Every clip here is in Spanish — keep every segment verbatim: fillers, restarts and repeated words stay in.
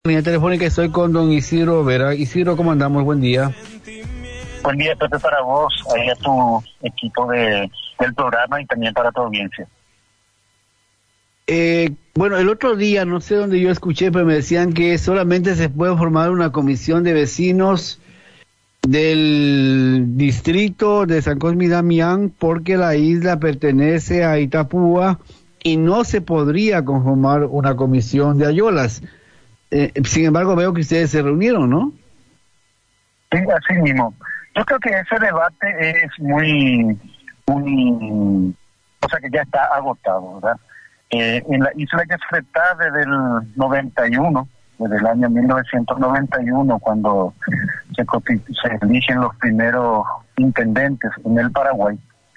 Línea telefónica, estoy con don Isidro Vera. Isidro, ¿cómo andamos? Buen día. Buen día, Pepe, para vos, ahí a tu equipo de, del programa y también para tu audiencia. Eh, bueno, el otro día, no sé dónde yo escuché, pero me decían que solamente se puede formar una comisión de vecinos del distrito de San Cosme y Damián porque la isla pertenece a Itapúa y no se podría conformar una comisión de Ayolas. Eh, sin embargo, veo que ustedes se reunieron, ¿no? Sí, así mismo. Yo creo que ese debate es muy, muy, o sea que ya está agotado, ¿verdad? Eh, en la isla Yacyretá desde el noventa y uno, desde el año mil novecientos noventa y uno, cuando se, se eligen los primeros intendentes en el Paraguay,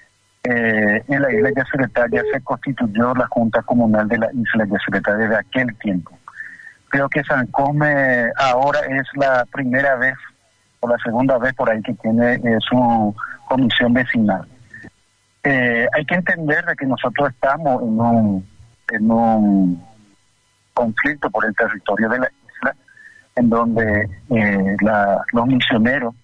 eh, en la isla Yacyretá ya se constituyó la Junta Comunal de la isla Yacyretá desde aquel tiempo. Creo que San Cosme ahora es la primera vez o la segunda vez por ahí que tiene eh, su comisión vecinal. Eh, hay que entender de que nosotros estamos en un, en un conflicto por el territorio de la isla, en donde eh, la, los misioneros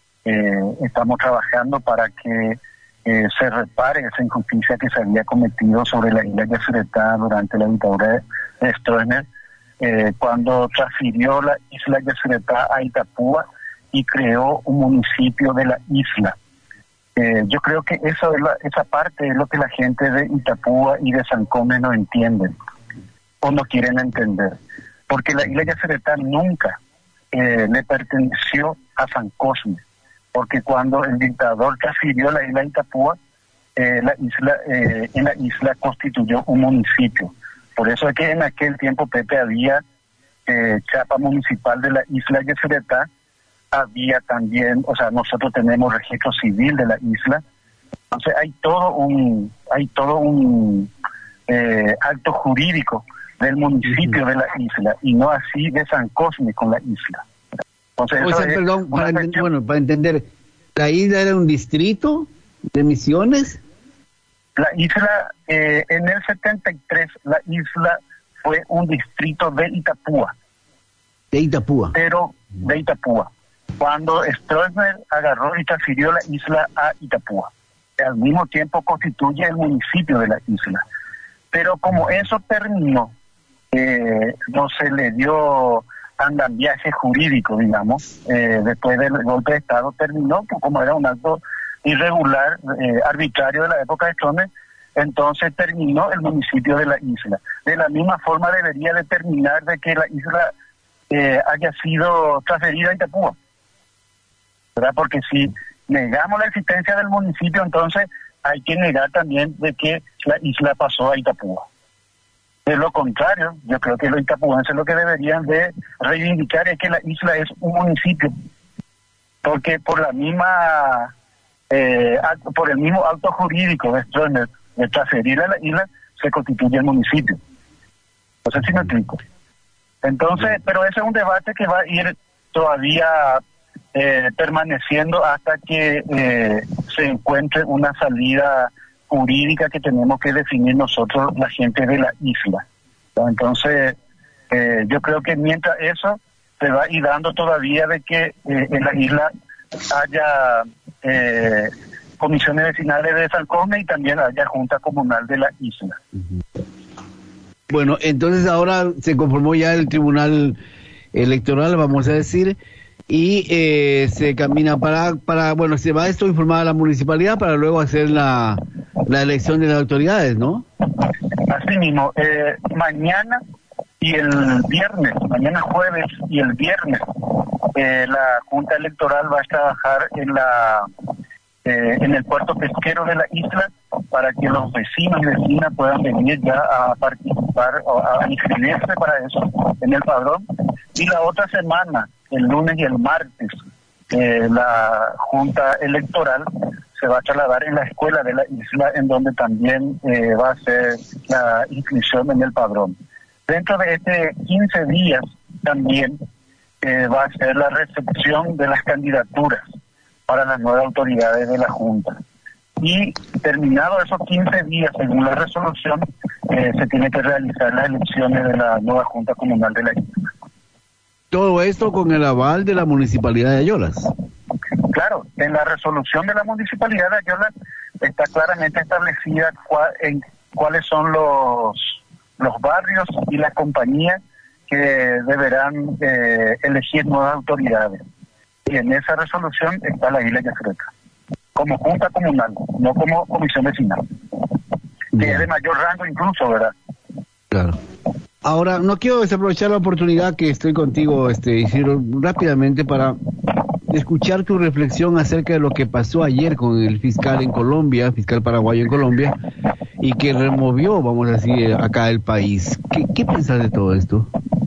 eh, estamos trabajando para que eh, se repare esa injusticia que se había cometido sobre la isla Yacyretá durante la dictadura de Stroessner, Eh, cuando transfirió la isla Yacyretá a Itapúa y creó un municipio de la isla. Eh, yo creo que eso es la, esa parte es lo que la gente de Itapúa y de San Cosme no entienden o no quieren entender, porque la isla Yacyretá nunca eh, le perteneció a San Cosme, porque cuando el dictador transfirió la isla Itapúa, eh, la isla, eh, en la isla constituyó un municipio. Por eso es que en aquel tiempo, Pepe, había eh, chapa municipal de la isla Yacyretá, había también, o sea, nosotros tenemos registro civil de la isla, entonces hay todo un, hay todo un eh, acto jurídico del municipio de la isla, y no así de San Cosme con la isla. Entonces, O sea, perdón, para ent- bueno, para entender, ¿la isla era un distrito de Misiones? La isla, eh, en el setenta y tres, la isla fue un distrito de Itapúa. De Itapúa. Pero de Itapúa. Cuando Stroessner agarró y transfirió la isla a Itapúa. Al mismo tiempo constituye el municipio de la isla. Pero como eso terminó, eh, no se le dio andamiaje jurídico, digamos, eh, después del golpe de Estado terminó, pues como era un acto irregular, eh, arbitrario de la época de Stroessner, entonces terminó el municipio de la isla. De la misma forma debería determinar de que la isla eh, haya sido transferida a Itapúa, ¿verdad? Porque si negamos la existencia del municipio, entonces hay que negar también de que la isla pasó a Itapúa. De lo contrario, yo creo que los itapuenses lo que deberían de reivindicar es que la isla es un municipio, porque por la misma Eh, por el mismo acto jurídico de Stroessner de transferir a la isla, se constituye el municipio. No sé si me explico. Entonces, pero ese es un debate que va a ir todavía eh, permaneciendo hasta que eh, se encuentre una salida jurídica que tenemos que definir nosotros, la gente de la isla. Entonces, eh, yo creo que mientras eso se va a ir dando todavía de que eh, en la isla haya eh, comisiones vecinales de San Cosme y también haya junta comunal de la isla. Bueno, entonces ahora se conformó ya el tribunal electoral, vamos a decir, y eh, se camina para, para, bueno, se va esto informar a la municipalidad para luego hacer la, la elección de las autoridades, ¿no? Así mismo, eh, mañana y el viernes, mañana jueves y el viernes, eh, la Junta Electoral va a trabajar en la eh, en el puerto pesquero de la isla para que los vecinos y vecinas puedan venir ya a participar o a inscribirse para eso en el padrón. Y la otra semana, el lunes y el martes, eh, la Junta Electoral se va a trasladar en la escuela de la isla, en donde también eh, va a ser la inscripción en el padrón. Dentro de este quince días también eh, va a ser la recepción de las candidaturas para las nuevas autoridades de la Junta. Y terminados esos quince días, según la resolución, eh, se tiene que realizar las elecciones de la nueva Junta Comunal de la isla. Todo esto con el aval de la Municipalidad de Ayolas. Claro, en la resolución de la Municipalidad de Ayolas está claramente establecida cua, en cuáles son los, los barrios y las compañías que deberán eh, elegir nuevas autoridades. Y en esa resolución está la isla Yacyretá, como junta comunal, no como comisión vecinal, que yeah. es de mayor rango incluso, ¿verdad? Claro. Ahora, no quiero desaprovechar la oportunidad que estoy contigo, este Isidro, rápidamente para escuchar tu reflexión acerca de lo que pasó ayer con el fiscal en Colombia, fiscal paraguayo en Colombia, y que removió, vamos a decir, acá el país. ¿Qué, qué piensas de todo esto?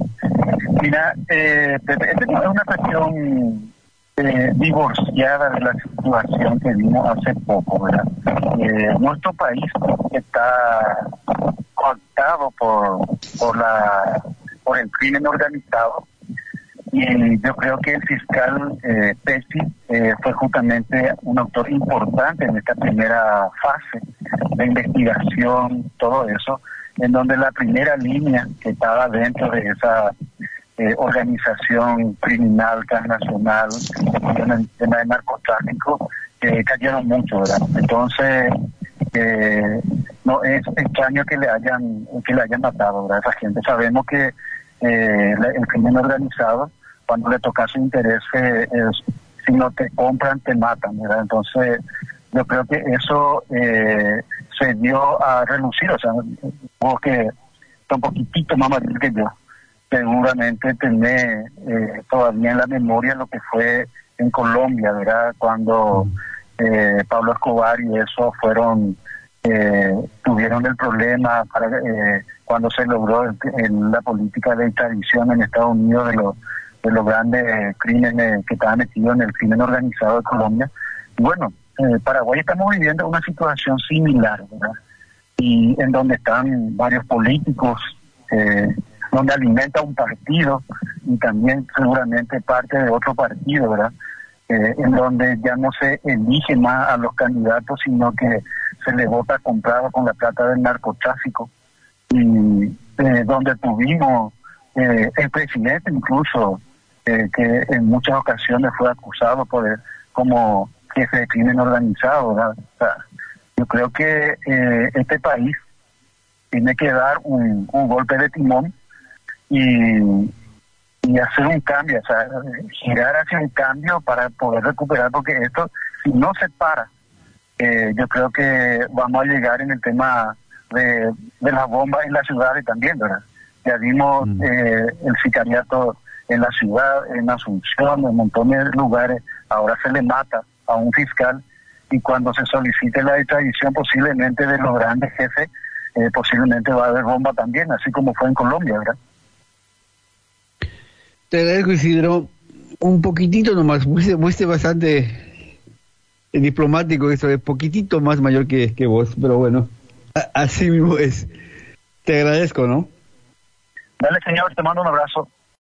Mira, eh, esta no es una cuestión eh, divorciada de la situación que vimos hace poco, ¿verdad? Eh, nuestro país está coartado por por la por el crimen organizado, y yo creo que el fiscal eh, Pesci eh, fue justamente un autor importante en esta primera fase de investigación, todo eso, en donde la primera línea que estaba dentro de esa eh, organización criminal transnacional en el tema de narcotráfico eh, cayeron mucho, ¿verdad? Entonces eh, no es extraño que le hayan que le hayan matado, ¿verdad? Esa gente, sabemos que eh, el crimen organizado, cuando le toca su interés, eh, es, si no te compran te matan, ¿verdad? Entonces yo creo que eso eh, se dio a relucir, o sea, vos que está un poquitito más mayor que yo, seguramente tenés eh, todavía en la memoria lo que fue en Colombia, ¿verdad? Cuando eh, Pablo Escobar y eso fueron, eh, tuvieron el problema para eh, cuando se logró el, el, la política de extradición en Estados Unidos de los, de los grandes crímenes que estaban metidos en el crimen organizado de Colombia. Y bueno, en Paraguay estamos viviendo una situación similar, ¿verdad? Y en donde están varios políticos, eh, donde alimenta un partido y también seguramente parte de otro partido, ¿verdad? Eh, en donde ya no se elige más a los candidatos, sino que se le vota comprado con la plata del narcotráfico, y eh, donde tuvimos eh, el presidente incluso, eh, que en muchas ocasiones fue acusado por el, como jefe de crimen organizado, ¿verdad? O sea, yo creo que eh, este país tiene que dar un, un golpe de timón y, y hacer un cambio, o sea, girar hacia un cambio para poder recuperar, porque esto, si no se para, eh, yo creo que vamos a llegar en el tema de, de las bombas en las ciudades también, ¿verdad? Ya vimos mm. eh, el sicariato en la ciudad, en Asunción, en un montón de lugares, ahora se le mata a un fiscal, y cuando se solicite la extradición posiblemente de los grandes jefes, eh, posiblemente va a haber bomba también, así como fue en Colombia, ¿verdad? Te agradezco, Isidro. Un poquitito nomás, fuiste, fuiste bastante diplomático, eso es poquitito más mayor que, que vos, pero bueno, a, así mismo es. Te agradezco, ¿no? Dale, señor, te mando un abrazo.